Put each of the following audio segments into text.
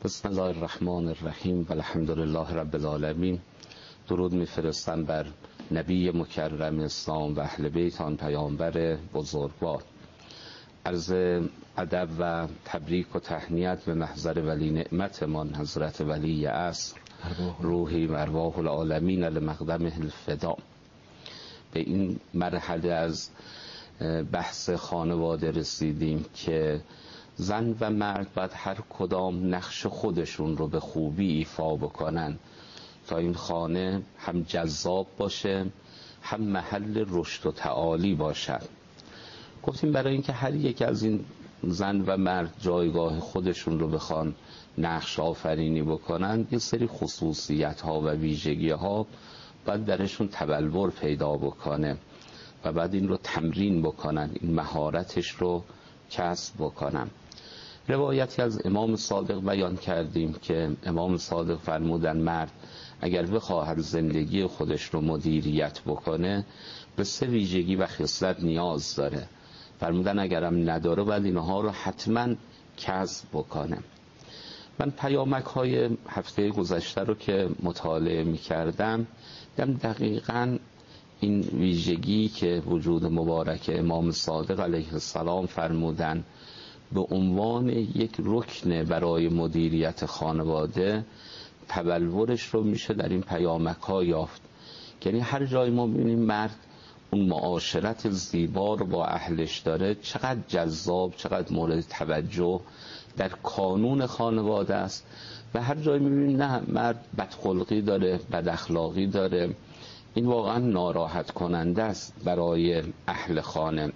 بسم الله الرحمن الرحیم و الحمد لله رب العالمین. درود میفرستم بر نبی مکرم اسلام و اهل بیت آن پیامبر بزرگوار. عرض ادب و تبریک و تهنیت به محضر ولی نعمتمان حضرت ولی عصر روحی و ارواح العالمین لمقدمه الفدا. به این مرحله از بحث خانواده رسیدیم که زن و مرد باید هر کدام نقش خودشون رو به خوبی ایفا بکنن تا این خانه هم جذاب باشه هم محل رشد و تعالی باشد. گفتیم برای اینکه هر یک از این زن و مرد جایگاه خودشون رو بخوان نقش آفرینی بکنن، یه سری خصوصیت ها و ویژگی ها باید درشون تبلور پیدا بکنه و بعد این رو تمرین بکنن، این مهارتش رو کسب بکنن. روایتی از امام صادق بیان کردیم که امام صادق فرمودن مرد اگر بخواهد زندگی خودش رو مدیریت بکنه به 3 ویژگی و خصلت نیاز داره. فرمودن اگرم نداره باید اینها رو حتما کسب بکنه. من پیامک های هفته گذشته رو که مطالعه می کردم دقیقاً این ویژگی که وجود مبارک امام صادق علیه السلام فرمودن به عنوان یک رکن برای مدیریت خانواده تبلورش رو میشه در این پیامک ها یافت. یعنی هر جای ما ببینیم مرد اون معاشرت زیبا رو با اهلش داره، چقدر جذاب، چقدر مورد توجه در کانون خانواده است، و هر جای میبینیم نه مرد بدخلقی داره، بد اخلاقی داره، این واقعا ناراحت کننده است برای اهل خانه.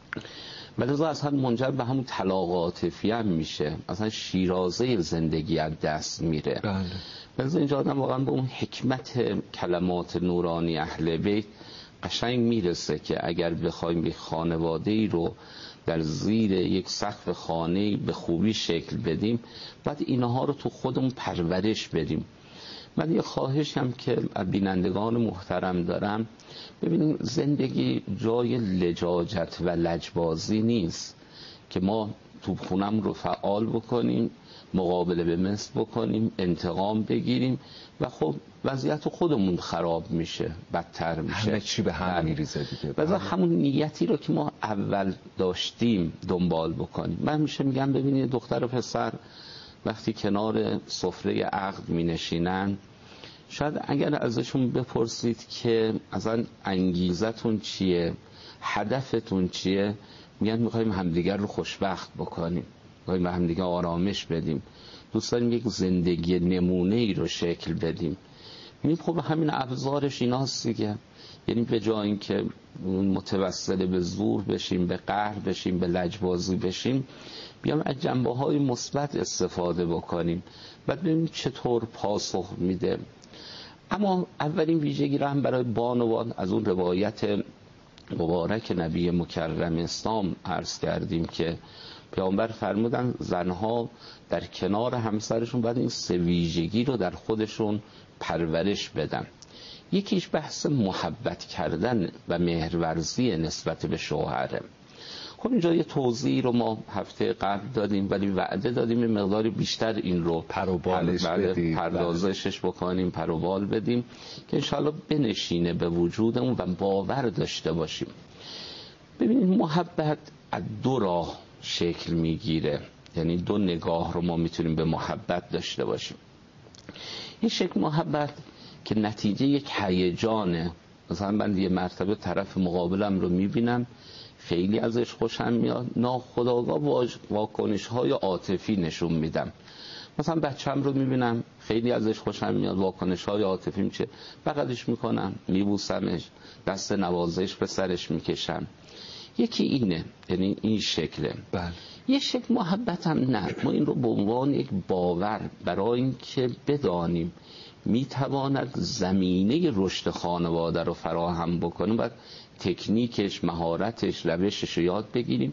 ولی اصلا منجر به همون طلاق عاطفی هم میشه، اصلا شیرازه زندگی از دست میره. ولی اینجا آدم واقعا به اون حکمت کلمات نورانی اهل بیت قشنگ میرسه که اگر بخوایم یک خانواده‌ای رو در زیر یک سقف خانه‌ای به خوبی شکل بدیم بعد اینها رو تو خودمون پرورش بدیم. من یه خواهش هم که بینندگان محترم دارم، ببینیم زندگی جای لجاجت و لجبازی نیست که ما توپخونم رو فعال بکنیم، مقابله به مثل بکنیم، انتقام بگیریم و خب وضعیت خودمون خراب میشه، بدتر میشه، همه چی به هم میریزه دیگه. و همون نیتی رو که ما اول داشتیم دنبال بکنیم. من همیشه میگم ببینید دختر و پسر وقتی کنار سفره عقد می نشینن، شاید اگر ازشون بپرسید که اصلا انگیزتون چیه، هدفتون چیه، میگن میخوایم همدیگر رو خوشبخت بکنیم، میخوایم به همدیگر آرامش بدیم، دوست داریم یک زندگی نمونه ای رو شکل بدیم. میگیم خب همین ابزارش ایناست دیگه. یعنی به جای اینکه متوسل به زور بشیم، به قهر بشیم، به لجبازی بشیم، بیام از جنبه‌های مثبت استفاده بکنیم بعد ببینیم چطور پاسخ میده. اما اولین ویژگی را هم برای بانوان از اون روایت مبارک نبی مکرم اسلام عرض کردیم که پیامبر فرمودن زنها در کنار همسرشون باید این 3 ویژگی رو در خودشون پرورش بدن. یکیش بحث محبت کردن و مهرورزی نسبت به شوهره. خب اینجا یه توضیح رو ما هفته قبل دادیم ولی وعده دادیم یه مقداری بیشتر این رو پردازشش بکنیم، پروبال بدیم که انشاءالله بنشینه به وجودمون و باور داشته باشیم. ببینید محبت از 2 راه شکل میگیره، یعنی 2 نگاه رو ما میتونیم به محبت داشته باشیم. یه شکل محبت که نتیجه یک هیجانه، مثلا من یه مرتبه طرف مقابلم رو میبینم خیلی ازش خوشم میاد، ناخودآگاه واکنش‌های عاطفی نشون میدم. مثلا بچه‌م رو میبینم خیلی ازش خوشم میاد، واکنش‌های عاطفی میشه، بغلش میکنم، میبوسمش، دست نوازش به سرش میکشم. یکی اینه، یعنی این شکله. بله. یه شکل محبت هم نه، ما این رو به عنوان یک باور برای اینکه بدانیم میتواند زمینه رشد خانواده رو فراهم بکنه، بعد تکنیکش، مهارتش، روشش رو یاد بگیریم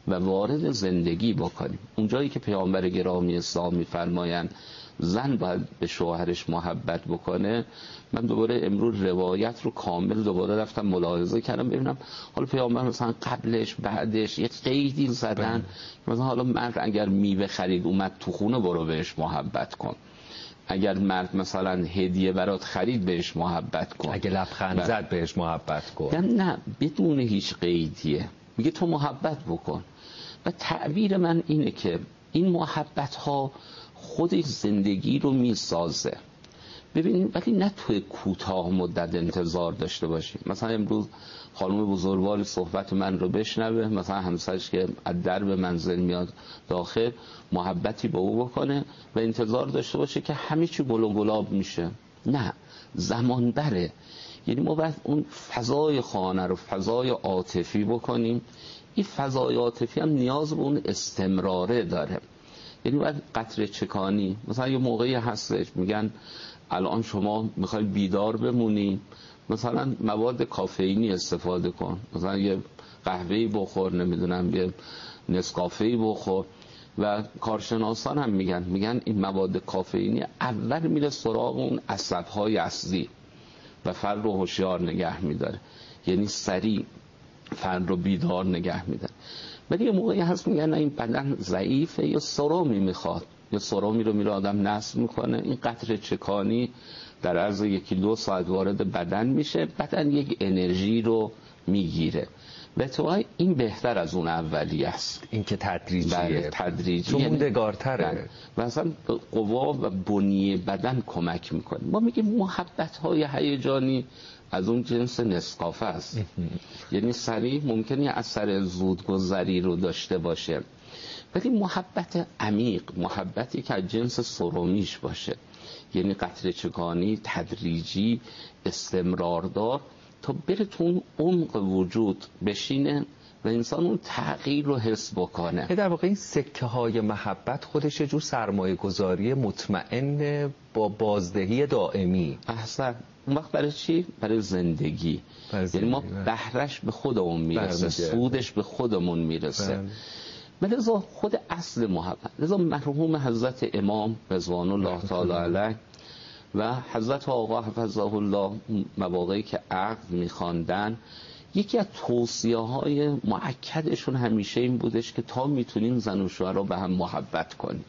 و وارد زندگی بکنیم. اونجایی که پیامبر گرامی اسلام می‌فرمایند زن باید به شوهرش محبت بکنه، من دوباره امروز روایت رو کامل دوباره رفتم ملاحظه کردم ببینم حالا پیامبر مثلا قبلش بعدش یک قیدی زدن، مثلا حالا مرد اگر میوه خرید اومد تو خونه برو بهش محبت کن، اگر مرد مثلا هدیه برات خرید بهش محبت کن، اگه لبخند زد بهش محبت کن. نه بدون هیچ قیدیه، میگه تو محبت بکن. و تعبیر من اینه که این محبت ها خودش زندگی رو میسازه. ببینید ولی نه توی کوتاه مدت انتظار داشته باشیم. مثلا امروز خانم بزرگواری صحبت من رو بشنوه، مثلا همسرش که از درب منزل میاد داخل محبتی به او بکنه و انتظار داشته باشه که همه چی گل و گلاب میشه. نه، زمان بره. یعنی ما باید اون فضای خانه رو فضای عاطفی بکنیم. این فضای عاطفی هم نیاز به اون استمراره داره. یعنی باید قطره چکانی، مثلا یه موقعی هستش میگن الان شما میخوای بیدار بمونی، مثلا مواد کافئینی استفاده کن، مثلا یه قهوه‌ای بخور، نمیدونم یه نسکافه‌ای بخور. و کارشناسان هم میگن این مواد کافئینی اول میره سراغ اون عصب‌های اصلی و فرد رو هوشیار نگه میداره، یعنی سریع فرد رو بیدار نگه میداره. ولی یه موقعی هست میگن این بدن ضعیفه یا سرامی میخواد، یا سرامی رو میره آدم نصب میکنه، این قطره چکانی در عرض 1-2 ساعت وارد بدن میشه، بدن یک انرژی رو میگیره و تو این بهتر از اون اولی است. این که تدریجیه، تدریجی موندگارتره و اصلا قوا و بنیه بدن کمک میکنه. ما میگیم محبت های هیجانی از اون جنس نسکافه است. یعنی سریع ممکنه اثر زودگذری رو داشته باشه، ولی محبت عمیق، محبتی که از جنس سرمیش باشه، یعنی قطره چکانی، تدریجی، استمراردار، تا بره تو اون عمق وجود بشینه و انسان اون تغییر رو حس بکنه. در واقع این سکه های محبت خودش یه جور سرمایه گذاری مطمئن با بازدهی دائمی. احسن. اون وقت برای چی؟ برای زندگی. یعنی ما بهرش به خودمون میرسه، سودش به خودمون میرسه. لذا خود اصل محبت، لذا مرحوم حضرت امام رضوان الله تعالی علیه و حضرت آقا حفظه الله مواقعی که عقد میخواندن، یکی از توصیه‌های مؤکدشون همیشه این بودش که تا میتونیم زن و شوهر رو به هم محبت کنیم.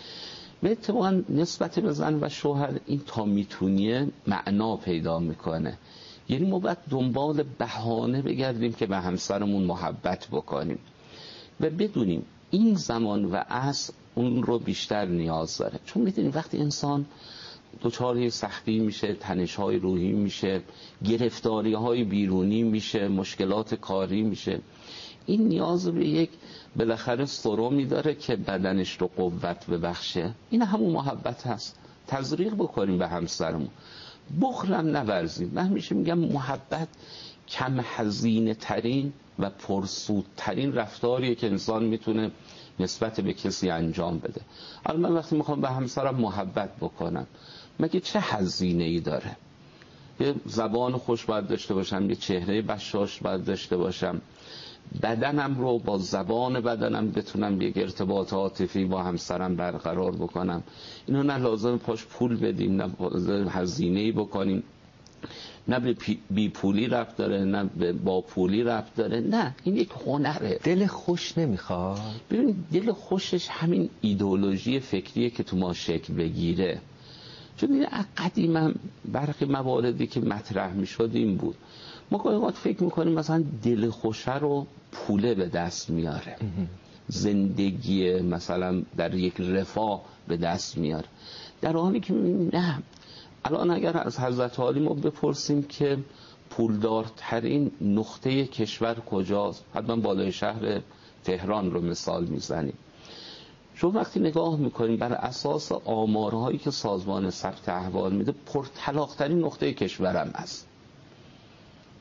به اتفاقا نسبت به زن و شوهر این تا میتونیه معنا پیدا میکنه. یعنی ما باید دنبال بهانه بگردیم که به همسرمون محبت بکنیم و بدونیم این زمان و عصر اون رو بیشتر نیاز داره. چون میدونیم وقتی انسان دچار سختی میشه، تنش‌های روحی میشه، گرفتاری‌های بیرونی میشه، مشکلات کاری میشه، این نیاز به یک بالاخره سرمی داره که بدنش رو قوت ببخشه. این همون محبت هست. تزریق بکنیم به همسرمون، بخلم نورزیم. من همیشه میگم محبت کم هزینه ترین و پرسودترین رفتاریه که انسان میتونه نسبت به کسی انجام بده. الان من وقتی میخوام به همسرم محبت بکنم، مگه چه هزینه ای داره؟ یه زبان خوش باید داشته باشم، یه چهره بشاش باید داشته باشم، بدنم رو با زبان بدنم بتونم یک ارتباط عاطفی با همسرم برقرار بکنم. اینو نه لازم پاش پول بدیم، نه هزینه‌ای بکنیم، نه به بی پولی ربط داره، نه به با پولی ربط داره. نه، این یک هنره. دل خوش نمیخواد. ببین دل خوشش همین ایدئولوژی فکریه که تو ما شکل بگیره. چون این قدیما برخی مواردی که مطرح میشد این بود، ما گاهی فکر میکنیم مثلا دل خوشه رو پوله به دست میاره، زندگی مثلا در یک رفاه به دست میاره، در حالی که نه. الان اگر از حضرت عالی ما بپرسیم که پولدارترین نقطه کشور کجاست، حتما بالای شهر تهران رو مثال میزنیم. چون وقتی نگاه میکنیم بر اساس آمارهایی که سازمان ثبت احوال میده، پرطلاق‌ترین نقطه کشورم است.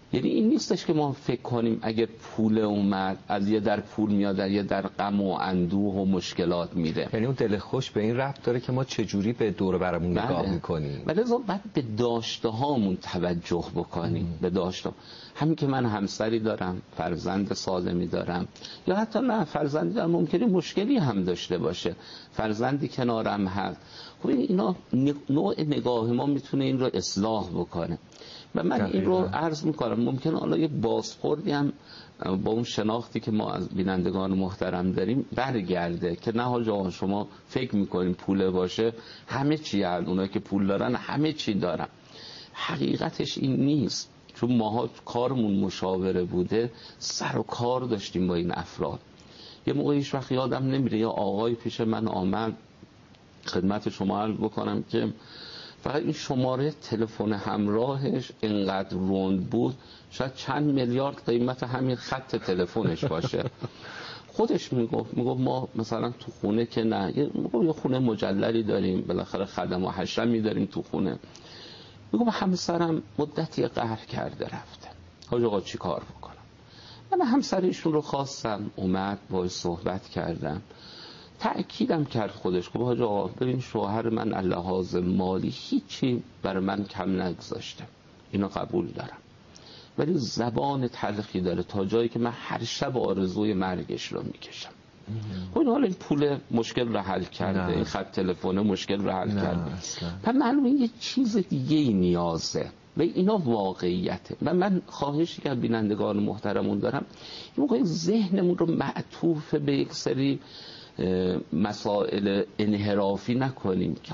یعنی این نیستش که ما فکر کنیم اگر پول اومد از یه در پول میاد از یه در غم و اندوه و مشکلات میره. یعنی اون دل خوش به این ربط داره که ما چجوری به دور برمون نگاه میکنیم. ولی باید به داشته هامون توجه بکنیم. به داشته همین که من همسری دارم، فرزند سالمی دارم، یا حتی نه فرزندی دارم ممکنه مشکلی هم داشته باشه، فرزندی کنارم هست، خب اینا نوع نگاه ما میتونه این رو اصلاح بکنه. و من این رو عرض میکنم ممکنه حالا یه بازخوردی هم با اون شناختی که ما از بینندگان محترم داریم برگرده که نه حاجا شما فکر میکنیم پول باشه همه چی هست، اونایی که پول دارن همه چی دارن. حقیقتش این نیست، چون ماها کارمون مشاوره بوده، سر و کار داشتیم با این افراد. یه موقع هیچ وقت یادم نمیره یا آقای پیش من آمد، خدمت شما عرض بکنم که فقط این شماره تلفن همراهش اینقدر روند بود شاید چند میلیارد قیمت همین خط تلفنش باشه. خودش میگفت ما مثلا تو خونه که نه، یه خونه مجللی داریم بالاخره خدم و حشمی داریم تو خونه، میگم همسرم مدتی قهر کرده رفته، حاج آقا چی کار بکنم؟ من همسرشون رو خواستم، اومد باهاش صحبت کردم، تأکیدم کرد خودش که حاج آقا ببین شوهر من لحاظ مالی هیچی برای من کم نگذاشته، اینو قبول دارم، ولی زبان تلخی داره تا جایی که من هر شب آرزوی مرگش رو میکشم. خب حالا این پول مشکل رو حل کرده، این خط تلفن مشکل رو حل کرده، و معلومه یه چیز دیگه ای نیازه و اینا واقعیته. و من خواهشی که بینندگان محترمون دارم این موقع ذهنمون رو معطوف به یک سری مسائل انحرافی نکنیم که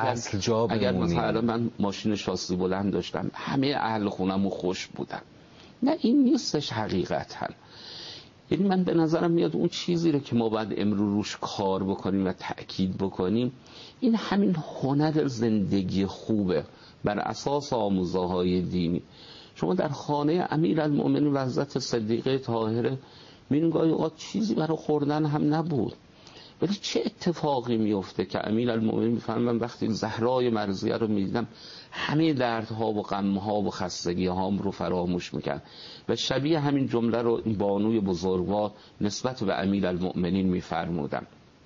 اگر مثلا من ماشین شاسی بلند داشتم همه اهل خونمو خوش بودن، نه این نیستش حقیقتا. یعنی من به نظرم میاد اون چیزی رو که ما باید امروز روش کار بکنیم و تأکید بکنیم این همین هنر زندگی خوبه بر اساس آموزه‌های دینی. شما در خانه امیرالمؤمنین و حضرت صدیقه طاهره می‌بینید گاهی اوقات چیزی برای خوردن هم نبود، ولی چه اتفاقی میفته که امیرالمؤمنین میفرمایند وقتی زهرای مرضیه رو میدیدم همه دردها و غمها و خستگی‌هام رو فراموش میکرد. و شبیه همین جمله رو این بانوی بزرگوار نسبت به امیرالمؤمنین میفرمودن.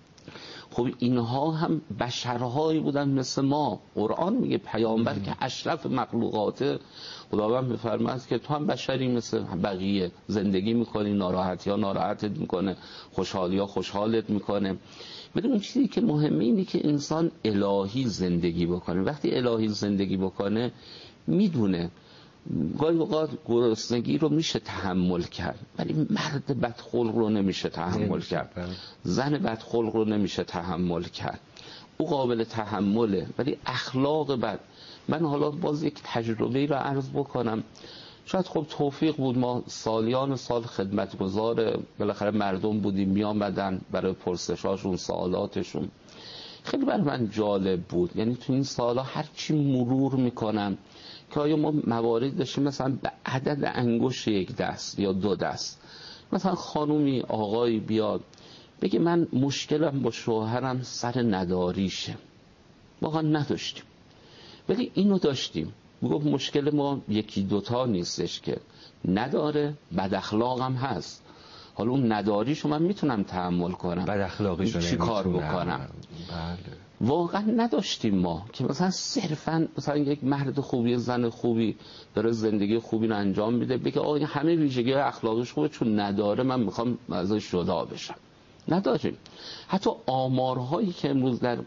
خب اینها هم بشرهایی بودن مثل ما. قرآن میگه پیامبر که اشرف مخلوقات، خداوند میفرماید که تو هم بشری مثل بقیه، زندگی میکنی، ناراحتی ها ناراحتت میکنه، خوشحالی ها خوشحالت میکنه. ولی اون چیزی که مهمه اینه که انسان الهی زندگی بکنه. وقتی الهی زندگی بکنه میدونه گاهی اوقات گرسنگی رو میشه تحمل کرد، ولی مرد بدخلق رو نمیشه تحمل کرد، زن بدخلق رو نمیشه تحمل کرد. او قابل تحمله ولی اخلاق بد. من حالا باز یک تجربه رو عرض بکنم، شاید خب توفیق بود، ما سالیان سال خدمتگزار بالاخره مردم بودیم، می آمدن برای پرسشاشون سوالاتشون، خیلی برای من جالب بود. یعنی تو این سالا هر چی مرور میکنم که آیا ما موارد داشتیم مثلا به عدد انگشت یک دست یا دو دست، مثلا خانومی آقایی بیاد بگه من مشکلم با شوهرم سر نداریشه، واقعا نداشتیم ولی اینو داشتیم. میگفت مشکل ما یکی دوتا نیستش که نداره، بد اخلاقم هست. حالا اون نداریشو من میتونم تحمل کنم، بد اخلاقیشو چی کار بکنم؟ بله. واقعا نداشتیم ما که مثلا صرفا مثلا یک مرد خوبی زن خوبی داره زندگی خوبی رو انجام میده بگه آقا همه ویژگی اخلاقش خوبه چون نداره من میخوام ازش جدا بشم. نداریم. حتی آمارهایی که امروز در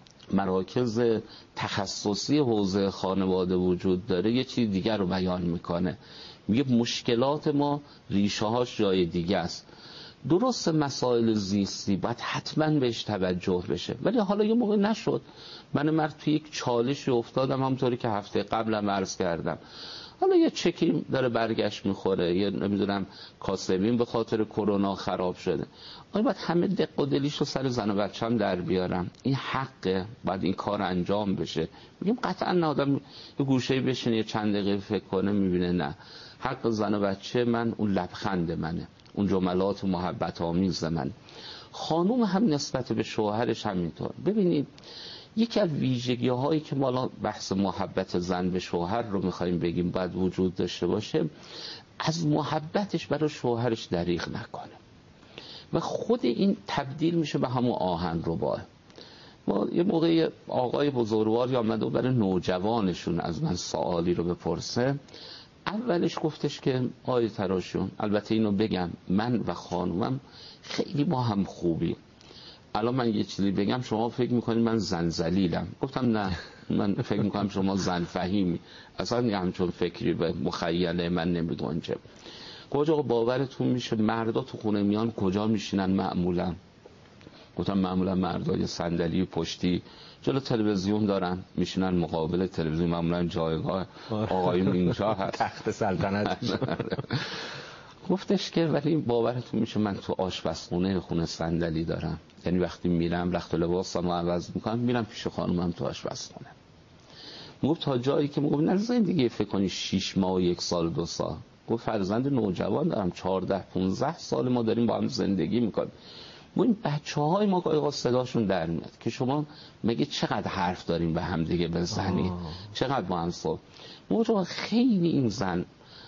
مراکز تخصصی حوزه خانواده وجود داره یه چیز دیگر رو بیان میکنه، میگه مشکلات ما ریشه هاش جای دیگه است. درست مسائل زیستی باید حتما بهش توجه بشه، ولی حالا یه موقع نشد، من مرد توی یک چالشی افتادم، همونطوری که هفته قبلم عرض کردم، حالا یه چکی داره برگشت میخوره، یه نمیدونم کاسبین به خاطر کرونا خراب شده، آیا باید همه دق و دلیشو سر زن و بچه‌م در بیارم؟ این حقه، باید این کار انجام بشه. میگیم قطعا نه، آدم یه گوشه‌ای بشینه یه چند دقیقه فکر کنه میبینه نه، حق زن و بچه من اون لبخند منه، اون جملات محبت آمیز من. خانوم هم نسبت به شوهرش همینطور. ببینید یکی از ویژگی‌هایی که ما الان بحث محبت زن به شوهر رو می‌خوایم بگیم باید وجود داشته باشه، از محبتش برای شوهرش دریغ نکنه و خود این تبدیل میشه به همون آهنربا. ما یه موقع آقای بزرگواری آمده و برای نوجوانشون از من سوالی رو بپرسه. اولش گفتش که آقای تراشون، البته اینو بگم من و خانومم خیلی با هم خوبی، الان من یه چیزی بگم شما فکر میکنید من زنزلیلم. گفتم نه، من فکر میکنم شما زن فهیمی، اصلا یه همچون فکری به مخیله من نمیگنجه. کجا باورتون میشه مردا تو خونه میان کجا میشینن معمولا؟ گفتم معمولا مردا یه صندلی پشتی جلو تلویزیون دارن، میشینن مقابل تلویزیون، معمولا جایگاه آقایون اینجا هست، تخت سلطنت. گفتش که ولی باورتون میشه من تو آشپزخونه خونه صندلی دارم، یعنی وقتی میرم رخت و لباسمو عوض میکنم میرم پیش خانومم تو آشپزخونه. گفت تا جایی که میگم نه زندگی فکر کنی 6 ماه و 1 سال 2 سال. گفت فرزند نوجوان دارم 14-15 سال ما داریم با هم زندگی میکنیم. این بچه‌های ما گاهی صداشون در میاد که شما مگه چقدر حرف داریم به هم دیگه بزنید، چقدر با هم صحبت. موضوع خیلی این زن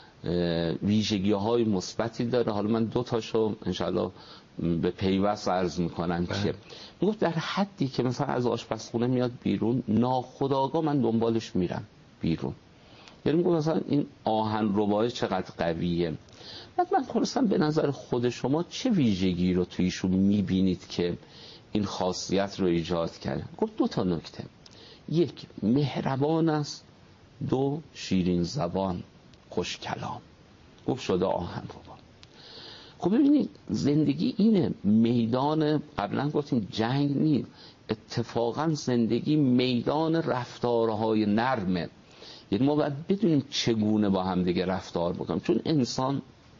ویژگی‌های مثبتی داره. حالا من 2 تاشو انشالله به پیوست عرض میکنم که میگفت در حدی که مثلا از آشپزخونه میاد بیرون ناخودآگاه من دنبالش میرم بیرون. یعنی میگفت مثلا این آهنربایی چقدر قویه. بعد من خواستم به نظر خود شما چه ویژگی رو تویشون میبینید که این خاصیت رو ایجاد کرده؟ گفت 2 تا نکته. 1 مهربان است، 2 شیرین زبان، خوش کلام. گفت شده آهنربا. خب ببینید زندگی اینه، میدان قبلا گفتیم جنگ نیست، اتفاقا زندگی میدان رفتارهای نرمه. یعنی ما باید بدونیم چگونه با هم دیگه رفتار بکنیم، چون انسان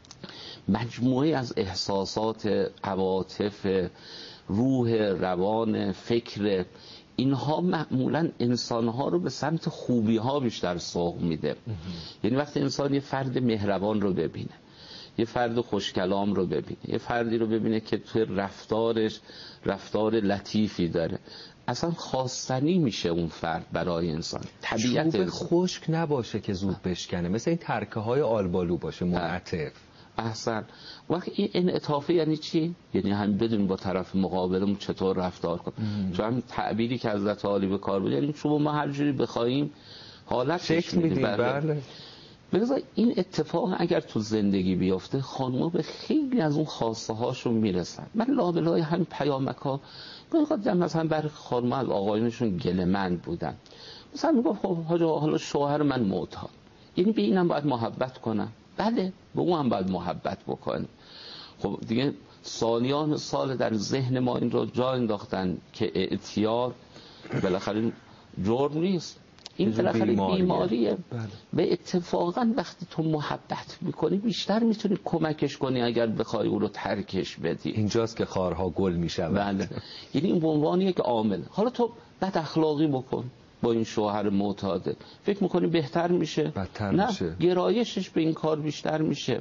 مجموعه از احساسات، عواطف، روح، روان، فکر، اینها معمولا انسانها رو به سمت خوبی‌ها بیشتر سوق میده. یعنی وقتی انسان یه فرد مهربان رو ببینه، یه فرد خوشکلام رو ببینه، یه فردی رو ببینه که توی رفتارش رفتار لطیفی داره، اصلا خواستنی میشه اون فرد برای انسان. طبیعت چوب خشک نباشه که زود بشکنه، مثل این ترکه های آلبالو باشه، منعطف. احسن. وقتی این انعطافه یعنی چی؟ یعنی هم بدونیم با طرف مقابلمون چطور رفتار کنیم. چون هم تعبیری که حضرت عالی به کار بود، یعنی چون ما هر جوری بخوایم حالتش میدیم. بله. بذار این اتفاق اگر تو زندگی بیفته خانم‌ها به خیلی از اون خواسته هاشون میرسن. من لابلای همین پیامک‌ها گفتم مثلا برای خانم‌ها از آقایونشون گله‌مند بودن. مثلا میگفت خب حالا شوهر من معتاد، یعنی به اینم باید محبت کنم. بله به اون هم باید محبت بکنیم. خب دیگه سالیان سال در ذهن ما این رو جا انداختن که اعتیاد بالاخره جرم نیست، این بالاخره بیماریه. و اتفاقا وقتی تو محبت میکنی بیشتر میتونی کمکش کنی اگر بخوای اون رو ترکش بدی. اینجاست که خارها گل میشود. بله. یعنی این به عنوان یک عامل. حالا تو بد اخلاقی بکن با این شوهر معتاده، فکر میکنی بهتر میشه؟ بدتر نه، میشه. گرایشش به این کار بیشتر میشه.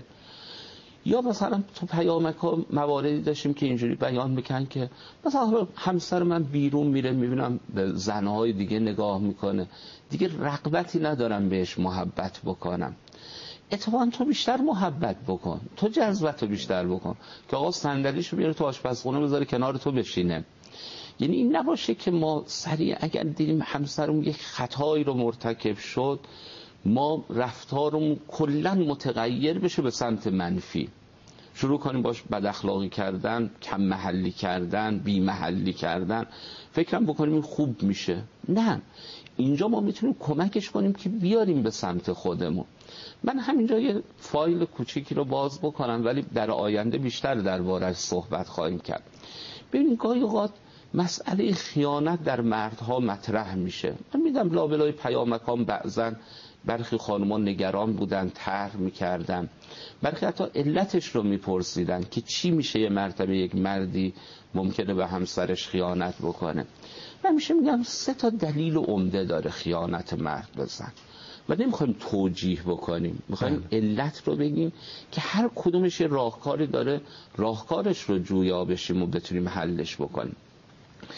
یا مثلا تو پیامک‌ها مواردی داشتیم که اینجوری بیان میکنن که مثلا همسر من بیرون میره میبینم به زنهای دیگه نگاه میکنه، دیگه رغبتی ندارم بهش محبت بکنم. اتفاقا تو بیشتر محبت بکن، تو جذبتو بیشتر بکن که آقا صندلیشو بیاره تو آشپزخونه بذاره کنار تو بشینه. یعنی این نباشه که ما سریع اگر دیدیم همسرمون یک خطایی رو مرتکب شد ما رفتارمون کلا متغیر بشه به سمت منفی، شروع کنیم باش بد اخلاقی کردن، کم محلی کردن، بی محلی کردن، فکرم بکنیم این خوب میشه. نه، اینجا ما میتونیم کمکش کنیم که بیاریم به سمت خودمون. من همینجا یه فایل کوچیکی رو باز بکنم ولی در آینده بیشتر درباره‌اش صحبت خواهیم کرد. ببینید گاهی اوقات مسئله خیانت در مردها مطرح میشه. من میدم لابلای پیامکام بعضن برخی خانم‌ها نگران بودن، طرح میکردن، برخی حتی علتش رو میپرسیدن که چی میشه یه مرتبه یک مردی ممکنه به همسرش خیانت بکنه. من میگم 3 تا دلیل عمده داره خیانت مرد بزن و نمیخوایم توجیه بکنیم، میخوایم علت رو بگیم که هر کدومش یه راهکاری داره، راهکارش رو جویا بشیم و بتونیم حلش بکنیم.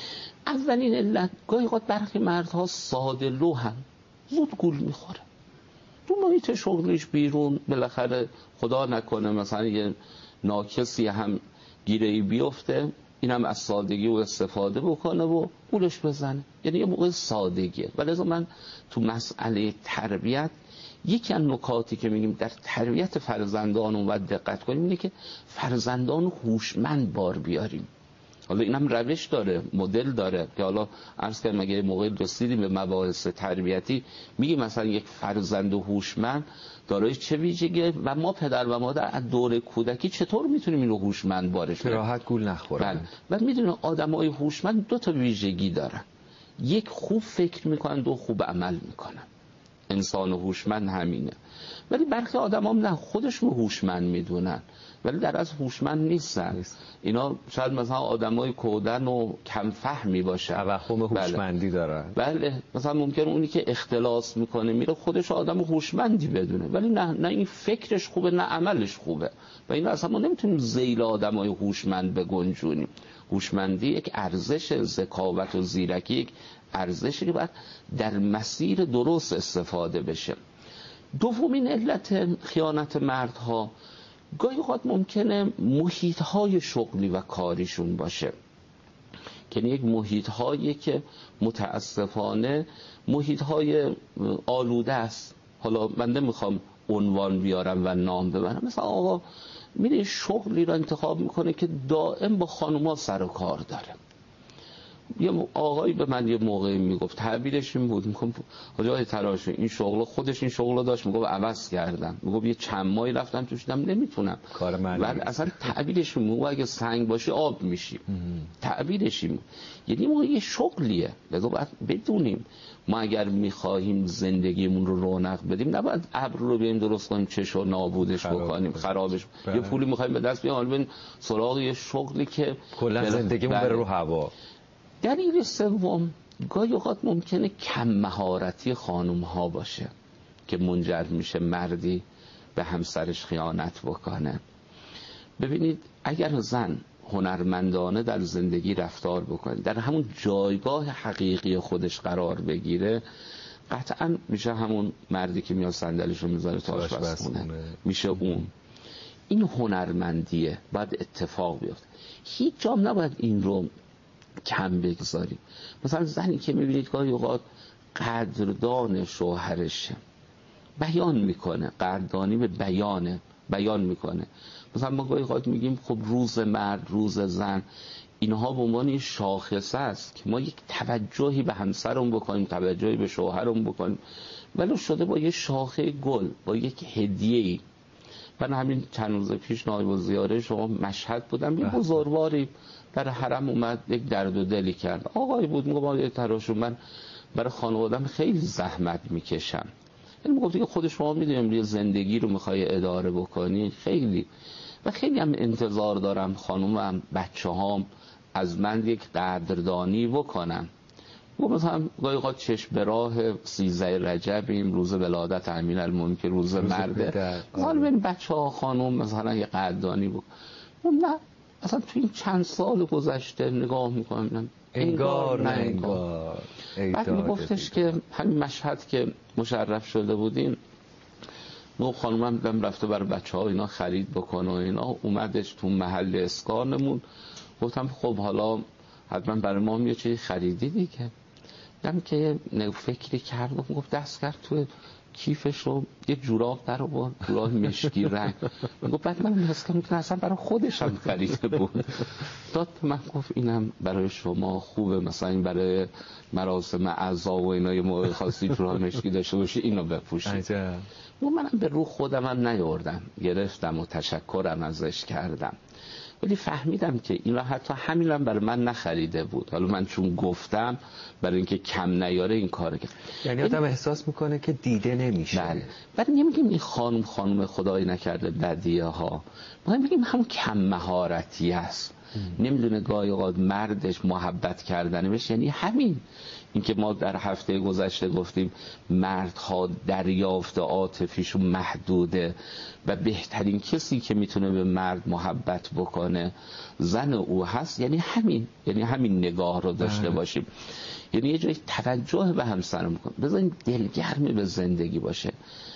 اولین علت، گاهی اوقات برخی مردها ساده لوحن، زود گول میخوره تو محیط شغلیش بیرون، بالاخره خدا نکنه مثلا یه ناکسی هم گیره‌ای بیفته، این هم از سادگی و استفاده بکنه و گولش بزنه. یعنی یه موقع سادگیه. ولی من تو مسئله تربیت یکی از نکاتی که میگیم در تربیت فرزندان باید دقت کنیم اینه که فرزندان هوشمند بار بیاریم. حالا اینم روش داره، مدل داره که حالا عرض کردم اگه موقع رسیدیم به مباحث تربیتی میگیم مثلا یک فرزند هوشمند دارای چه ویژگی و ما پدر و مادر از دوره کودکی چطور میتونیم این رو هوشمند بارش کنیم راحت گول نخورن. و میدونید آدمای هوشمند دو تا ویژگی دارن، یک خوب فکر میکنن، دو خوب عمل میکنن. انسان هوشمند همینه. ولی برخی آدمام نه خودشون هوشمند میدونن ولی در از هوشمند نیستن. اینا شاید مثلا آدمای کودن و کم فهمی باشه، توهم هوشمندی دارن. بله مثلا ممکن اونی که اختلاس میکنه میره خودش آدم هوشمندی بدونه ولی نه این فکرش خوبه نه عملش خوبه و اینا اصلا ما نمیتونیم ذیل آدمای هوشمند بگنجونیم. هوشمندی یک ارزش، ذکاوت و زیرکی یک ارزشی که باید در مسیر درست استفاده بشه. دومین علت خیانت مردها گاهی اوقات ممکنه محیط‌های شغلی و کاریشون باشه که یک محیط‌هایی که متاسفانه محیط‌های آلوده است. حالا من نمیخوام عنوان بیارم و نام ببرم، مثلا آقا میره شغلی رو انتخاب میکنه که دائم با خانوما سر و کار داره. یه آقایی به من یه موقعی میگفت، تعبیرش این بود، میگم جای تراش این شغل خودش این شغل داشت، میگم عوض کردم، میگم یه چند ماهی رفتم توش دیدم نمیتونم کار من بعد اصلا تعبیرش میگم اگه سنگ باشی آب میشی. تعبیرش این یعنی ما یه شغلیه، لذا باید بدونیم ما اگر میخواهیم زندگیمون رو رونق بدیم نباید ابر رو بیایم درست کنیم چشو نابودش بکنیم خرابش. یه پولی میخوایم به دست بیاریم حالا سراغ یه شغلی که کلا زندگیمون بره رو هوا. دلیل سوم گاهی اوقات ممکنه کم مهارتی خانم ها باشه که منجر میشه مردی به همسرش خیانت بکنه. ببینید اگر زن هنرمندانه در زندگی رفتار بکنه، در همون جایگاه حقیقی خودش قرار بگیره، قطعا میشه همون مردی که میاد صندلیشو میذاره تا آشپزخونه میشه اون. این هنرمندیه، باید اتفاق بیفته. هیچ جام نباید این رو کم بگذاریم. مثلا زنی که میبینید گاهی اوقات قدردان شوهرشه، بیان میکنه، قدردانی به بیان میکنه. مثلا ما گاهی اوقات میگیم خب روز مرد، روز زن، اینها به عنوان شاخصه است که ما یک توجهی به همسرمون بکنیم، توجهی به شوهرمون بکنیم، ولی شده با یه شاخه گل، با یک هدیه‌ای. من همین چند روز پیش نایب الزیاره شما مشهد بودم، یه بزرگواری در حرم اومد یک درد و دلی کرد. آقایی بود میگه با تراشون من برای خانواده‌ام خیلی زحمت میکشم. یعنی میگفت که خود شما میدونیم یه زندگی رو میخوای اداره بکنی خیلی و خیلی هم انتظار دارم خانومم بچه‌هام از من یک قدردانی بکنن. و مثلا گاهی اوقات چشم به راه 13 رجبیم، روز ولادت امیرالمومنین که روز مرده، حالا ببین بچه‌ها خانم مثلا یه قدردانی بکن. نه اصلا تو این چند سال گذشته نگاه میکنم انگار نه انگار. بعد میگفتش که همین مشهد که مشرف شده بودیم، ما خانومم دم رفته برای بچه‌ها اینا خرید بکنه و اینا، اومدش تو محل اسکانمون، گفتم خب حالا حتما برای ما یه چیزی خریدی دیگه. دیدم که فکری کرد و گفت دست کرد تو کیفش رو یه جوراب در آورد، جوراب مشکی رنگ. گفت بعد من حس کردم که اصلا برای خودش هم خریده بود. داد من گفت اینم برای شما خوبه، مثلا این برای مراسم عزا و اینا یه موقع خاصی جوراب مشکی داشته باشی اینو بپوشید. و منم به رو خودم هم نیاوردم، گرفتم و تشکرم ازش کردم. ولی فهمیدم که این را حتی همین هم برای من نخریده بود، حالا من چون گفتم برای اینکه کم نیاره این کار کرد. یعنی آدم احساس میکنه که دیده نمیشه. بله. ولی نمیگیم این خانم خدای نکرده بدیه ها، ما میگیم همون کم مهارتی است. نمیدونه گاهی اوقات مردش محبت کردن بهش یعنی همین. اینکه ما در هفته گذشته گفتیم مردها دریافت عاطفیشون محدوده و بهترین کسی که میتونه به مرد محبت بکنه زن او هست، یعنی همین نگاه رو داشته باشیم. یعنی یه جایی توجه به همسرمون کنیم، بذاریم دلگرمی به زندگی باشه.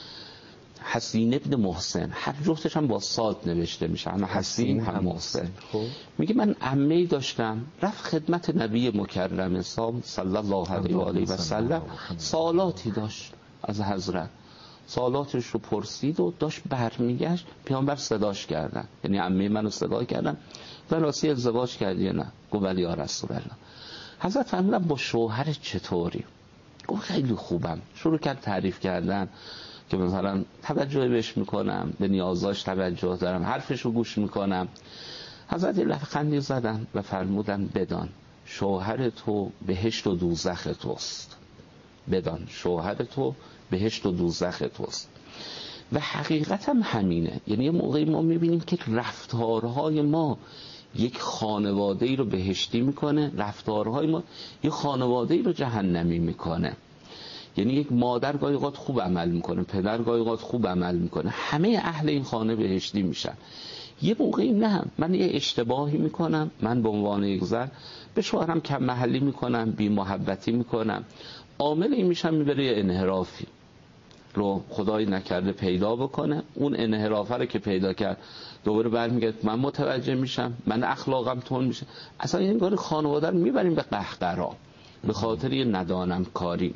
حسین ابن محسن، هر جفتش هم با صاد نوشته میشه، هم حسین هم محسن. میگه من عمه‌ای داشتم رفت خدمت نبی مکرم صلی الله علیه و آله و سلم، سوالاتی داشت از حضرت، سوالاتش رو پرسید و داشت برمیگشت، پیامبر صداش کردن، یعنی عمه منو صدا کردن و راستی ازدواج کردی یا نه؟ گفت بله یا رسول الله. حضرت فرمودن با شوهر چطوری؟ گفت خیلی خوبم. شروع کرد تعریف کردن که مثلا توجه بهش میکنم، به نیازاش توجه دارم، حرفش رو گوش میکنم. حضرت لبخندی زدن و فرمودن بدان شوهر تو بهشت و دوزخ توست. بدان شوهر تو بهشت و دوزخ توست. و حقیقت هم همینه. یعنی یه موقعی ما میبینیم که رفتارهای ما یک خانواده‌ای رو بهشتی میکنه، رفتارهای ما یک خانواده‌ای رو جهنمی میکنه. یعنی یک مادر گاهی اوقات خوب عمل میکنه، پدر گاهی اوقات خوب عمل میکنه، همه اهل این خانه بهشتی میشن. یه موقعی نه، من یه اشتباهی میکنم، من به عنوان یک زن به شوهرم کم محلی میکنم، بی محبتی میکنم، عامل این میشم میبره یه انحرافی رو خدایی نکرده پیدا بکنه. اون انحرافه رو که پیدا کرد دوباره برمیگرد، من متوجه میشم، من اخلاقم تون میشه، اصلا این کار خانواده رو میبریم به قهقرا به خاطر یه ندانم کاری.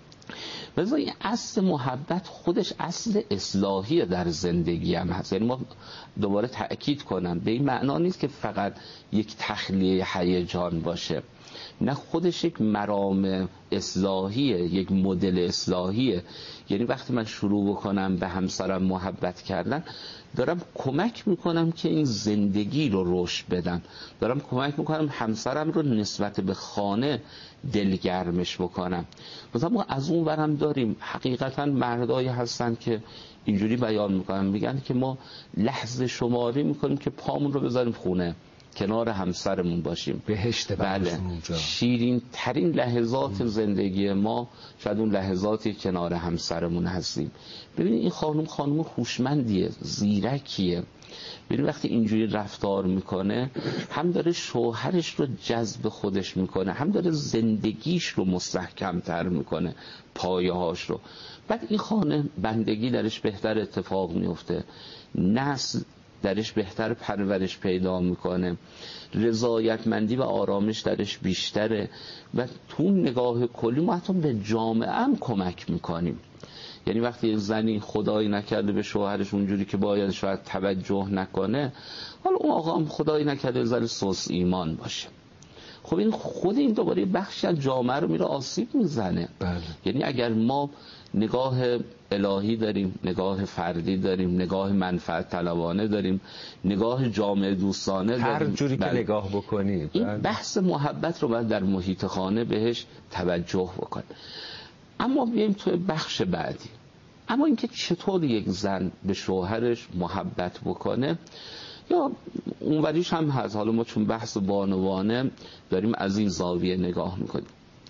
بذار این اصل محبت خودش اصل اصلاحی در زندگی هم هست. یعنی ما دوباره تأکید کنم به این معنا نیست که فقط یک تخلیه هیجان باشه، نه، خودش یک مرام اصلاحیه، یک مدل اصلاحیه. یعنی وقتی من شروع بکنم به همسرم محبت کردن، دارم کمک میکنم که این زندگی رو رشد بدم، دارم کمک میکنم همسرم رو نسبت به خانه دلگرمش بکنم. مثلا ما از اون ورم داریم حقیقتا مردایی هستن که اینجوری بیان میکنن، میگن که ما لحظه شماری میکنیم که پامون رو بذاریم خونه، کنار همسرمون باشیم. بهشت بله، شیرین ترین لحظات زندگی ما شاید اون لحظاتی کنار همسرمون هستیم. ببینید این خانم هوشمندیه، زیرکیه. ببینید وقتی اینجوری رفتار میکنه، هم داره شوهرش رو جذب خودش میکنه، هم داره زندگیش رو مستحکم‌تر میکنه، پایه‌هاش رو. بعد این خانه بندگی درش بهتر اتفاق میفته، نسل درش بهتر پرورش پیدا میکنه، رضایتمندی و آرامش درش بیشتره و تو نگاه کلی ما حتی به جامعه هم کمک میکنیم. یعنی وقتی زنی خدایی نکرده به شوهرش اونجوری که باید شاید توجه نکنه، حالا اون آقا هم خدایی نکرده زن سوس ایمان باشه، خب این خود این دوباره بخشی از جامعه رو میره آسیب میزنه. بله. یعنی اگر ما نگاه الهی داریم، نگاه فردی داریم، نگاه منفعت طلبانه داریم، نگاه جامعه دوستانه داریم، هر جوری که نگاه بکنید، این بحث محبت رو باید در محیط خانه بهش توجه بکن. اما بیایم توی بخش بعدی، اما اینکه چطور یک زن به شوهرش محبت بکنه، یا اونوریش هم هست. حالا ما چون بحث بانوانه داریم از این زاویه نگاه میکنیم.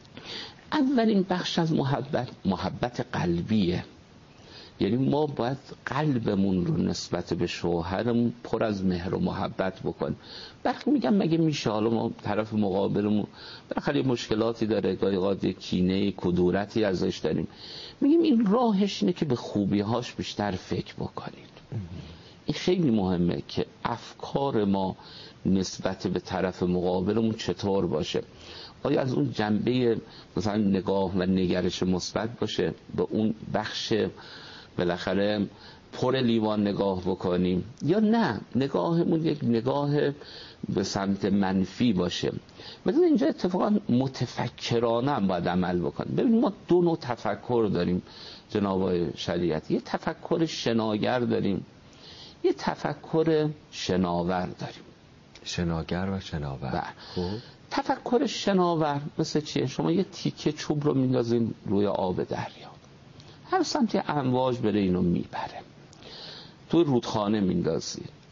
اولین بخش از محبت قلبیه. یعنی ما باید قلبمون رو نسبت به شوهرمون پر از مهر و محبت بکنیم. برخی میگم مگه میشه، حالا ما طرف مقابلمون بالاخره مشکلاتی داره، گاهی اوقات کینه کدورتی ازش داریم، میگیم این راهش اینه که به خوبی‌هاش بیشتر فکر بکنید. این خیلی مهمه که افکار ما نسبت به طرف مقابلمون چطور باشه. آیا از اون جنبه مثلا نگاه و نگرش مثبت باشه، به اون بخش بالاخره پر لیوان نگاه بکنیم، یا نه نگاهمون یک نگاه به سمت منفی باشه. مثلا اینجا اتفاقا متفکرانه هم باید عمل بکنیم. ببینید ما دو نوع تفکر داریم جناب شریعت، یه تفکر شناگر داریم، یه تفکر شناور داریم. شناگر و شناور. خب تفکر شناور مثل چیه؟ شما یه تیکه چوب رو میندازین روی آب دریا، هر سمتی امواج بره اینو میبره. توی رودخانه میندازید،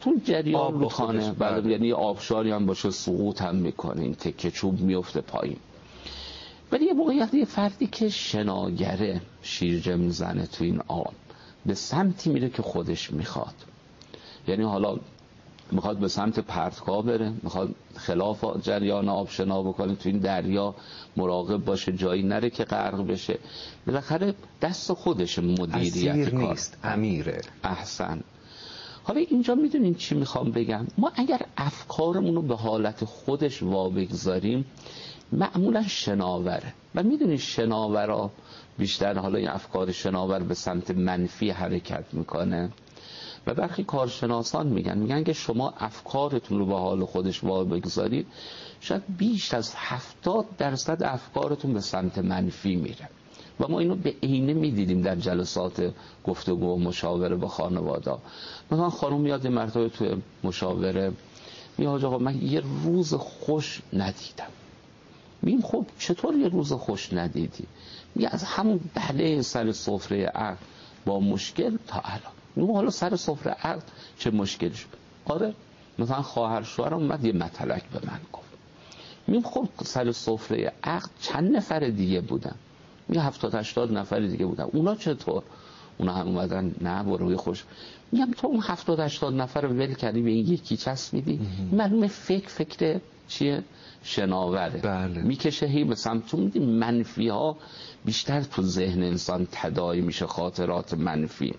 تو جریان آب رودخانه، بعد یعنی آبشاری هم باشه سقوط هم میکنه، این تکه چوب میفته پایین. ولی یه موقعیت یه فردی که شناگره شیرجه میزنه تو این آب، به سمتی میره که خودش میخواد. یعنی حالا میخواد به سمت پرتگاه بره، میخواد خلاف جریان آب شنا بکنه، تو این دریا مراقب باشه جایی نره که غرق بشه. بالاخره دست خودش مدیریت کار نیست، امیره. احسن. حالا اینجا میدونین چی میخوام بگم؟ ما اگر افکارمون رو به حالت خودش وابگذاریم معمولا شناوره، و میدونین شناورا بیشتر، حالا این افکار شناور به سمت منفی حرکت میکنه و برخی کارشناسان میگن که شما افکارتون رو به حال خودش وابگذارید، شاید بیش از 70% افکارتون به سمت منفی میره. و ما اینو به عینه میدیدیم در جلسات گفتگو و مشاوره با خانواده. مثلا خانم میاد یه مرتبه تو مشاوره میگه آقا من یه روز خوش ندیدم. میگیم خب چطور یه روز خوش ندیدی؟ میگه از همون بله سر سفره عقد با مشکل تا الان. میگم حالا سر سفره عقد چه مشکلی شد؟ آره مثلا خواهر شوهرم اومد یه مطلق به من گفت. میگم خب سر سفره عقد چند نفر دیگه بودن؟ میگه 70-80 نفر دیگه بودن. اونا چطور؟ اونا هم اومدن نه بروی خوش. میگم تو اون 70-80 نفر رو ول کردی به این یکی چسبیدی؟ معلومه فکر چیه؟ شناوره. بله. میکشه هی به سمت منفی ها بیشتر تو ذهن انسان تداعی میشه، خاطرات منفی.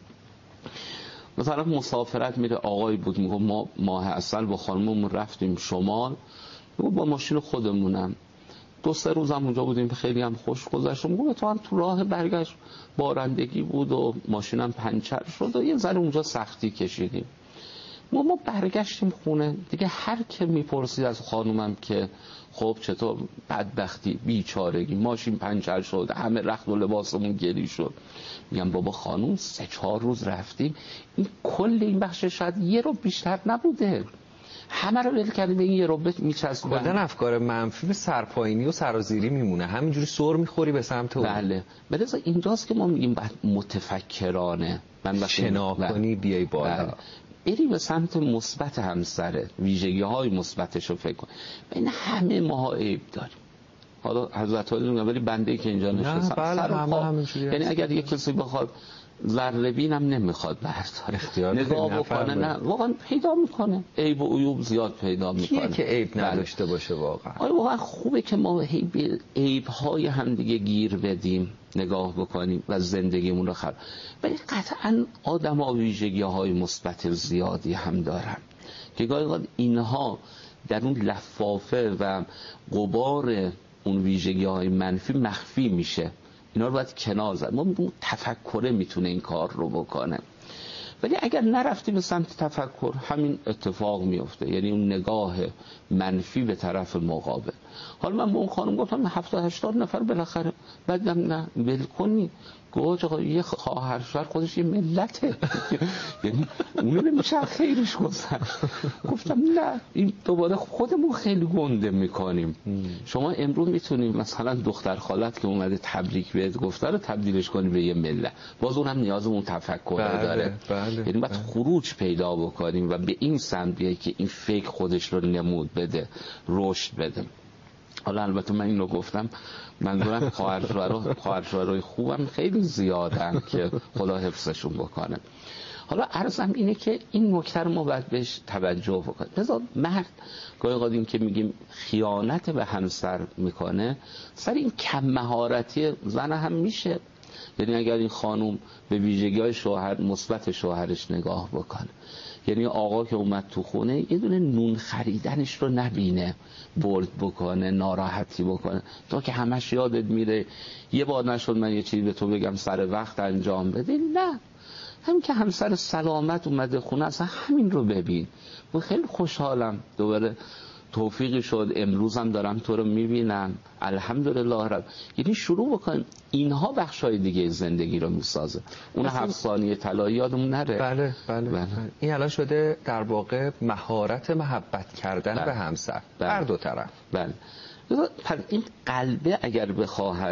مثلا مسافرت میره، آقای بود میگه ما ماه عسل با خانممون رفتیم شمال، با ماشین خودمونم 2-3 روز هم اونجا بودیم، خیلی هم خوش گذشت. میگم تو هم تو راه برگشت بارندگی بود و ماشینم پنچر شد و یه ذره اونجا سختی کشیدیم. ما برگشتیم خونه دیگه، هر که میپرسید از خانومم که خب چطور، بدبختی، بیچارگی، ماشین پنچر شد، همه رخت و لباسمون گلی شد. میگم بابا خانوم 3-4 روز رفتیم، این کل این بخش شاید یه رو بیشتر نبوده، همه رو ول کردیم به این یه رو میچسبن. کلا افکار منفی به سرپایینی و سرازیری میمونه، همینجوری سر میخوری به سمت اون. بله بلکه اینجاست که ما میگیم بعد متفکرانه شنا کنی بیای بالا، بری به سمت مثبت همسره، ویژگی های مثبتش رو فکر کن. این همه ماها عیب داریم. حالا حضرت علی میگن ولی بنده که اینجا نشستم یعنی اگر یک کسی بخواد ذره بینم نمیخواد برداره نگاه بکنه، نه واقعا پیدا میکنه، عیب و عیوب زیاد پیدا میکنه. کیه که عیب نداشته باشه واقعا؟ واقعا خوبه که ما به عیب های هم دیگه گیر بدیم، نگاه بکنیم و زندگیمون رو خراب. ولی قطعا آدم‌ها ویژگی‌های مثبت زیادی هم دارن که گاهی اینها در اون لفافه و غبار اون ویژگی‌های منفی مخفی میشه. اینا رو باید کنار زد. ما تفکر میتونه این کار رو بکنه. ولی اگر نرفتی به سمت تفکر همین اتفاق میفته، یعنی اون نگاه منفی به طرف مقابل. حالا من به اون خانم گفتم 70-80 نفر بالاخره، بعدم نه ول کنی، گفت یه خواهر شوهر خودش یه ملته یعنی اونو نمیشه خیرش گذاشت. گفتم نه این دوباره خودمون خیلی گنده میکنیم. شما امروز میتونیم مثلا دختر خالت که اومده تبریک بهت گفته رو تبدیلش کنی به یه مله، باز اونم نیاز اون تفکر داره. یعنی باید خروج پیدا بکنیم و به این سمت بیای که این فکر خودش رو نمود بده، رشد بده. حالا البته من این رو گفتم، منظورم خواهرشوهرای خوبم خیلی زیادن که خدا حفظشون بکنه. حالا عرضم اینه که این نکته رو ما باید بهش توجه بکنیم. لذا مرد گاهی اوقات که میگیم خیانت به همسر میکنه، سر این کم مهارتی زن هم میشه. یعنی اگر این خانم به ویژگی‌های شوهر مثبت شوهرش نگاه بکنه، یعنی آقا که اومد تو خونه یه دونه نون خریدنش رو نبینه، برد بکنه، ناراحتی بکنه، تا که همش یادت میره یه بار نشد من یه چیزی به تو بگم سر وقت انجام بده. نه، همین که همسر سلامت اومده خونه اصلا همین رو ببین. من خیلی خوشحالم دوباره توفیقی شد امروزم دارم تو رو میبینم، الحمدلله رب. یعنی شروع بکنیم، اینها بخشای دیگه زندگی رو میسازه. اون 7 ثانیه طلایی یادمون نره. بله. این الان شده در واقع مهارت محبت کردن به همسر، هر دو طرف. بله. پس این قلبه اگر بخواهد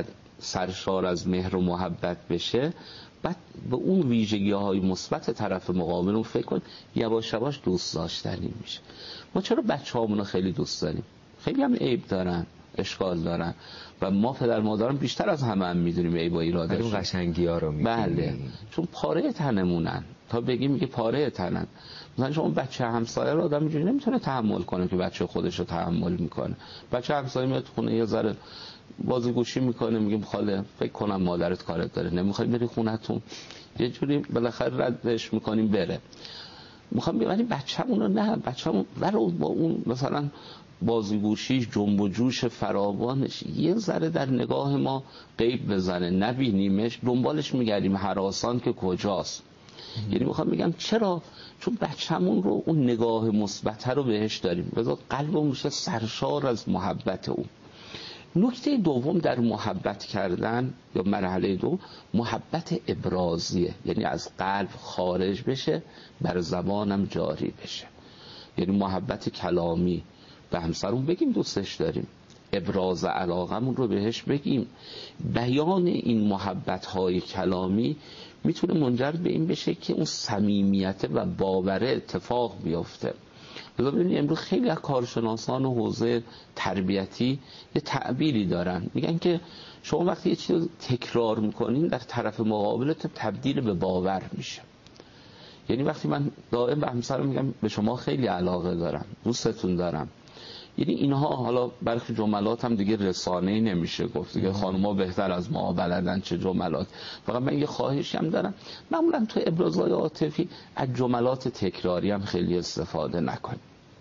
سرشار از مهر و محبت بشه، بعد به اون ویژگی‌های مثبت طرف مقابل رو فکر کن، یواش یواش دوست داشتنی میشه. ما چرا بچه‌هامون رو خیلی دوست داریم؟ خیلی هم عیب دارن، اشکال دارن و ما پدر مادران بیشتر از همه هم میدونیم عیب و ایرادشون. اون قشنگی‌ها رو می‌بینیم. بله، چون پاره تنمونن. تا بگیم میگه پاره تنن. مثلا شما بچه همسایه رو آدم اینجوری نمیتونه تحمل کنه که بچه خودش رو تحمل میکنه. بچه همسایه میاد خونه یه ذره بازیگوشی میکنه، میگیم خاله فکر کنم مادرت کارت داره، نمیخوای بری خونتون، یه جوری بالاخره ردش میکنیم بره. میخوام ببینیم بچه‌مون رو، نه بچه‌مون رو با اون مثلا بازیگوشیش، جنب و جوش فراوانش یه ذره در نگاه ما غیب بزنه، نبینیمش، دنبالش میگردیم هراسان که کجاست. یعنی میخوام بگم چرا؟ چون بچه‌مون رو اون نگاه مثبت رو بهش داریم، لذا قلبمون میشه سرشار از محبت او. نکته دوم در محبت کردن یا مرحله دوم، محبت ابرازیه، یعنی از قلب خارج بشه بر زبانم جاری بشه. یعنی محبت کلامی به همسرمون بگیم دوستش داریم، ابراز علاقمون رو بهش بگیم. بیان این محبت‌های کلامی میتونه منجر به این بشه که اون صمیمیت و باور اتفاق بیفته. لذا ببینید امروز خیلی از کارشناسان و حوزه تربیتی یه تعبیری دارن، میگن که شما وقتی یه چیز تکرار میکنین در طرف مقابلت تبدیل به باور میشه. یعنی وقتی من دائم به همسرم میگم به شما خیلی علاقه دارم، دوستتون دارم، یعنی اینها حالا برخی جملات هم دیگه رسانه‌ای نمیشه گفت، دیگه خانم‌ها بهتر از ما بلدن چه جملات. فقط من یه خواهشی هم دارم، معمولا تو ابرازهای عاطفی از جملات تکراری هم خیلی استفاده نکنیم.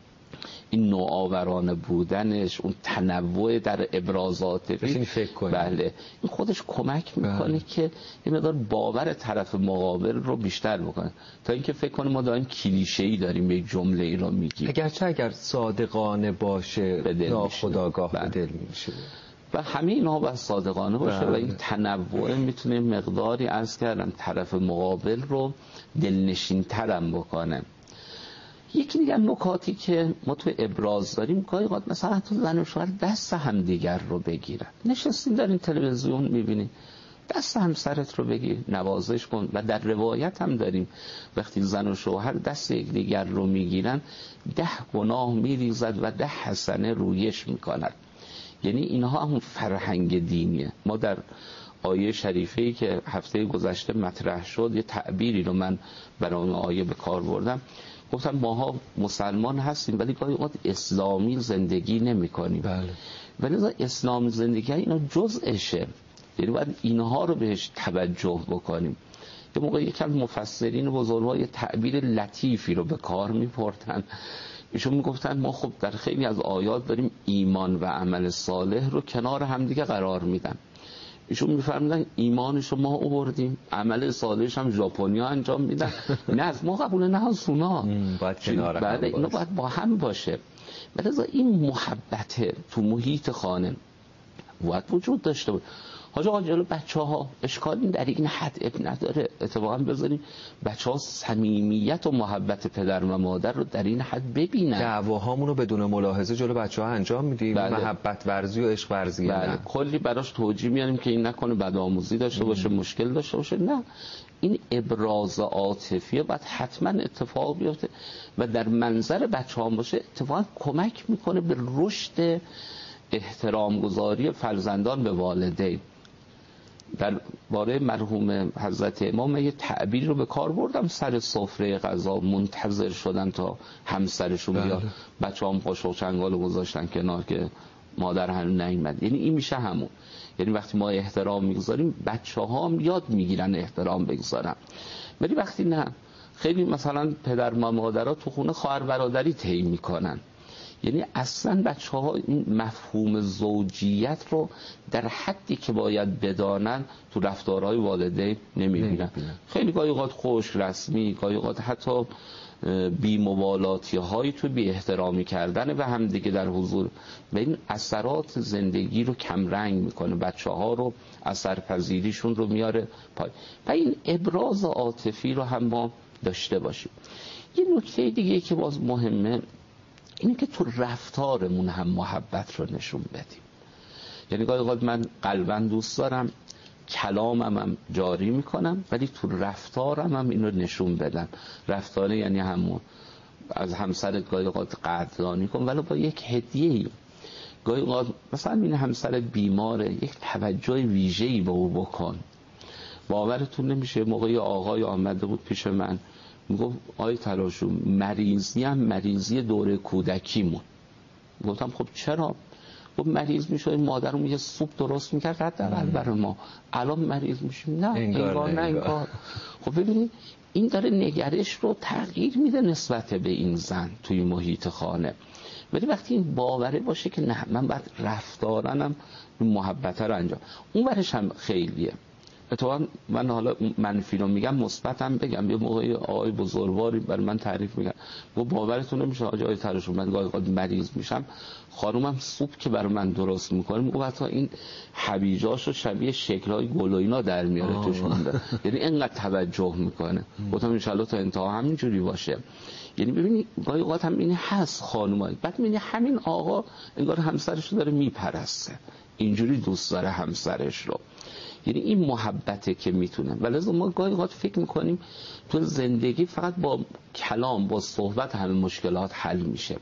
این نوآورانه بودنش، اون تنوع در ابرازات فکر کنید. بله، این خودش کمک میکنه که یه مقدار باور طرف مقابل رو بیشتر بکنه، تا اینکه فکر کنیم ما داریم کلیشه‌ای داریم یک جمله ای رو میگیم. اگر صادقانه باشه ناخودآگاه به دل میشه و همه اینها باید صادقانه باشه و این تنوع میتونه مقداری عرض کردم طرف مقابل رو دلنشین ترم بکنه. یکی دیگر نکاتی که ما تو ابراز داریم، گاهی اوقات مثلا تو زن و شوهر دست هم دیگر رو بگیرن، نشستین دارین تلویزیون میبینین، دست همسرت رو بگیر، نوازش کن. و در روایت هم داریم وقتی زن و شوهر دست یکدیگر رو میگیرن 10 گناه میریزد و 10 حسنه رویش میکند. یعنی اینها هم فرهنگ دینیه. ما در آیه شریفه‌ای که هفته گذشته مطرح شد یه تعبیری رو من برای اون آیه به کار بردم، گفتم ماها مسلمان هستیم ولی گاهی اوقات اسلامی زندگی نمی‌کنیم. بله. ولی اسلامی زندگی اینا جزءشه، یعنی باید اینها رو بهش توجه بکنیم. یه موقع یکم مفسرین بزرگوار یه تعبیر لطیفی رو به کار می‌بردن، ایشون میگفتن ما خب در خیلی از آیات داریم ایمان و عمل صالح رو کنار همدیگه قرار میدن. ایشون میفرمودن ایمانش رو ما آوردیم، عمل صالحش هم ژاپنیا انجام میدن، نه از ما قبول، نه از اونا، باید کنار هم باشه. اینا باید با هم باشه. لذا این محبت تو محیط خانه باید وجود داشته باشه. حاج آقا جلو بچه‌ها اشکالی در این حد اب نداره، اتفاقا بذاریم بچه‌ها صمیمیت و محبت پدر و مادر رو در این حد ببینن. دعواهامون رو بدون ملاحظه جلو بچه‌ها انجام میدیم. بله. محبت ورزی و عشق ورزی بله. کلی براش توجیه میاریم که این نکنه بدآموزی داشته باشه، مشکل داشته باشه. نه، این ابراز عاطفی باید حتما اتفاق بیفته و در منظر بچه‌ها باشه. اتفاقا کمک میکنه به رشد احترام گذاری فرزندان به والدین. در باره مرحوم حضرت امام یه تعبیر رو به کار بردم، سر سفره غذا منتظر شدن تا همسرشون بیاد، بچه‌هام قاشق و چنگال رو گذاشتن کنار که مادر هنوز نیامد. یعنی این میشه همون، یعنی وقتی ما احترام میگذاریم بچه‌ها هم یاد میگیرن احترام بگذارن. ولی وقتی نه، خیلی مثلا پدر و مادرها تو خونه خواهر برادری طی میکنن، یعنی اصلا بچه‌ها این مفهوم زوجیت رو در حدی که باید بدانن تو رفتارهای والدین نمی‌بینن. خیلی گاهی اوقات خوش رسمی، گاهی اوقات حتی بی‌مبالاتی هایی تو بی احترامی کردن به هم دیگه در حضور، و این اثرات زندگی رو کم رنگ میکنه، بچه‌ها رو اثرپذیریشون رو میاره پایین. و این ابراز عاطفی رو هم ما داشته باشیم. یه نکته دیگه که باز مهمه اینه که تو رفتارمون هم محبت رو نشون بدیم. یعنی گاهی اوقات من قلباً دوست دارم کلامم هم جاری میکنم ولی تو رفتارم هم اینو نشون بدم. رفتار یعنی همون از همسرت گاهی اوقات قدردانی کن ولی با یک هدیه‌ای. گاهی اوقات مثلا این همسرت بیماره، یک توجه ویژه‌ای به او بکن. باورتون نمیشه موقعی آقای آمده بود پیش من میگفت آقای تراشو مریضی هم مریضی دوره کودکیمون. گفتم خب چرا؟ خب مریض میشه مادرم میگه سوپ درست میکرد حداقل برای ما، الان مریض میشیم نه انگار. خب ببینید این داره نگرش رو تغییر میده نسبت به این زن توی محیط خانه. ولی وقتی این باوره باشه که نه من باید رفتارنم محبت رو انجام، اون ورش هم خیلیه. اتفاقا من حالا منفی رو میگم مثبتم بگم. یه موقعی آقای بزرگواری برای من تعریف میگن و باورتون نمیشه آقای تراشو من گاهی اوقات مریض میشم خانومم سوپ که برای من درست میکنه میگه حتی این حویجاشو شبیه شکل‌های گل و اینا در میاره توش مونده. یعنی اینقدر توجه میکنه. گفتم ان شاءالله تا انتها همینجوری باشه. یعنی ببینید گاهی اوقات هم این هست خانومای بعد میبینی همین آقا انگار همسرش رو داره میپرسته، اینجوری دوست داره همسرش رو. یعنی این محبته که میتونه. ولی ما گاهی اوقات فکر میکنیم تو زندگی فقط با کلام با صحبت همه مشکلات حل میشه.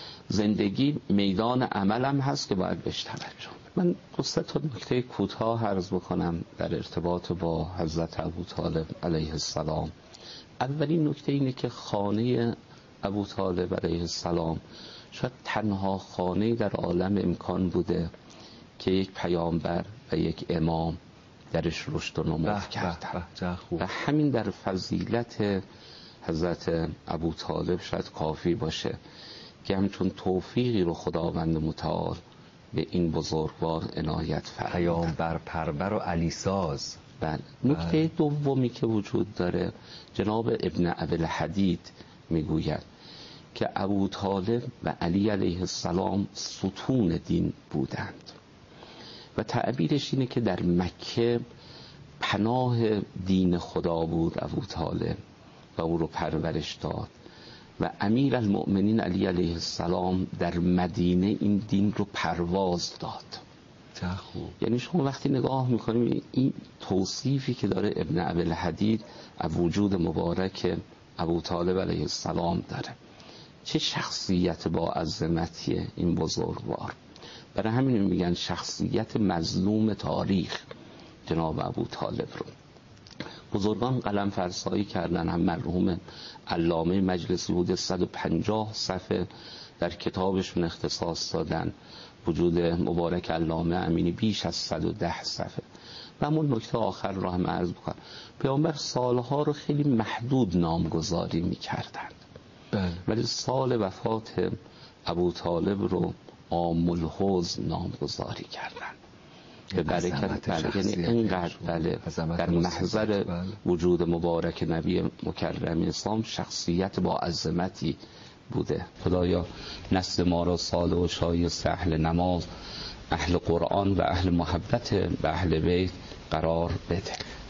زندگی میدان عمل هم هست که باید بهش توجه. من دو سه تا نکته کوتاه عرض بکنم در ارتباط با حضرت ابوطالب علیه السلام. اولین نکته اینه که خانه ابوطالب علیه السلام شاید تنها خانه در عالم امکان بوده که یک پیامبر و یک امام درش رشد و نمو کردن و همین در فضیلت حضرت ابوطالب شاید کافی باشه که همچون توفیقی رو خداوند متعال به این بزرگوار عنایت فرمودن. پیامبر پرور و علی ساز. بله. نکته دومی که وجود داره جناب ابن ابوالحدید میگوید که ابوطالب و علی علیه السلام ستون دین بودند و تعبیرش اینه که در مکه پناه دین خدا بود ابوطالب و او رو پرورش داد و امیر المؤمنین علی علیه السلام در مدینه این دین رو پرواز داد. یعنی شما وقتی نگاه میکنیم این توصیفی که داره ابن ابوالحدید از وجود مبارک ابوطالب علیه السلام داره، چه شخصیت با عظمتیه این بزرگوار. برای همین میگن شخصیت مظلوم تاریخ جناب ابوطالب رو. بزرگان قلم فرسایی کردن، هم مرحوم علامه مجلسی بود 150 صفحه در کتابشون اختصاص دادن، وجود مبارک علامه امینی بیش از 110 صفحه. و همون نکته آخر رو هم عرض بکنم، پیامبر سالها رو خیلی محدود نامگذاری میکردند ولی سال وفات ابوطالب رو عام الحزن نامگذاری کردند به برکت یعنی اینقدر در محضر وجود مبارک نبی مکرم اسلام شخصیت با عظمتی بوده. خدایا نسل ما را صالح و شایسته اهل نماز، اهل قرآن و اهل محبت به اهل بیت قرار بده.